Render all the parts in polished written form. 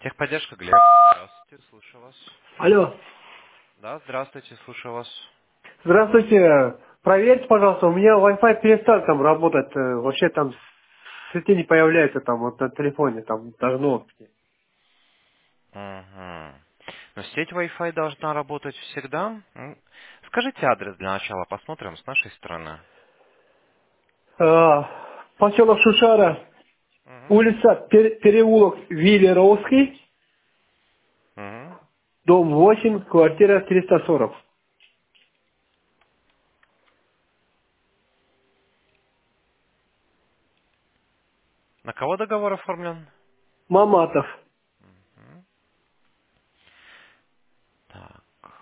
Техподдержка, Глеб. Здравствуйте, слушаю вас. Алло, Да, здравствуйте, слушаю вас. здравствуйте. Проверьте, пожалуйста, у меня Wi-Fi перестал там работать. Вообще там сети не появляется там вот на телефоне, там должно. Угу. Но сеть Wi-Fi должна работать всегда. Скажите адрес для начала, посмотрим с нашей стороны. Поселок Шушара, Угу. улица переулок Виллеровский, Угу. дом 8, квартира 340. На кого договор оформлен? Маматов. Мгм. Так,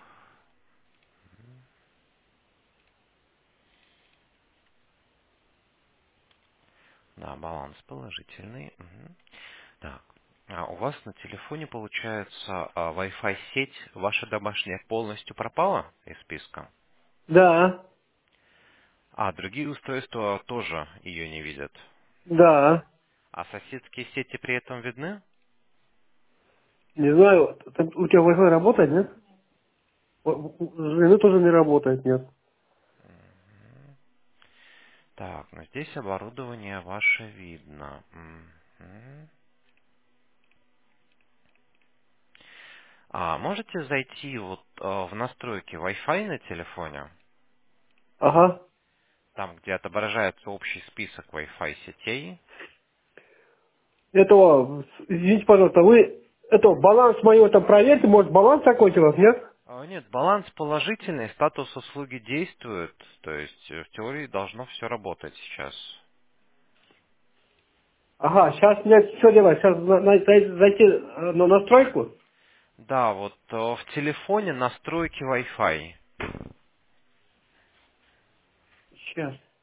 да, баланс положительный. Мгм. Так, у вас на телефоне, получается, Wi-Fi сеть ваша домашняя полностью пропала из списка? Да, А другие устройства тоже ее не видят? да. А соседские сети при этом видны? Не знаю, у тебя Wi-Fi работает, нет? У жены тоже не работает, нет. Так, но здесь оборудование ваше видно. Мгм. А можете зайти вот в настройки Wi-Fi на телефоне, Ага. там, где отображается общий список Wi-Fi сетей? Извините, пожалуйста, баланс моего там проверьте, может баланс закончился, нет? Нет, баланс положительный, статус услуги действует, то есть в теории должно все работать сейчас. Ага, сейчас мне что делать? Сейчас зайти на настройку? Да, вот в телефоне настройки Wi-Fi. Сейчас.